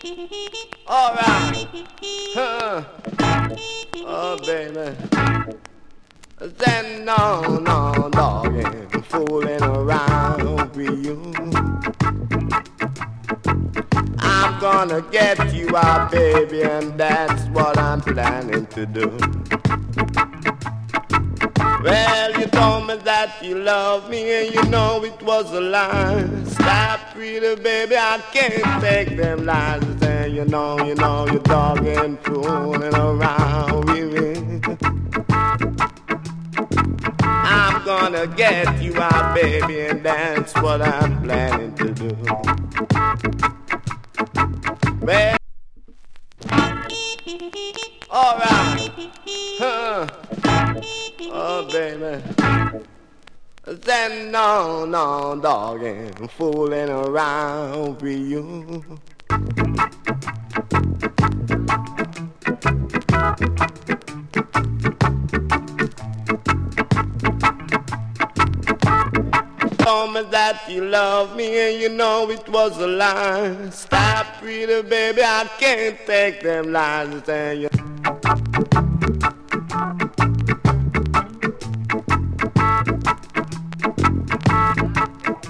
Alright. Huh. Oh, baby. Then no, dog, ain't fooling around with you. I'm gonna get you out, baby, and that's what I'm planning to do. Well, you told me that you love me and you know it was a lie. Stop, pretty baby, I can't take them lies. And you know, your dog ain't fooling around with me. I'm gonna get you out, baby, and that's what I'm planning to do. Well, alright. Huh. Oh, baby. Then no, dog, ain't fooling around with you. Told me that you love me and you know it was a lie. Stop, pretty baby, I can't take them lies. And you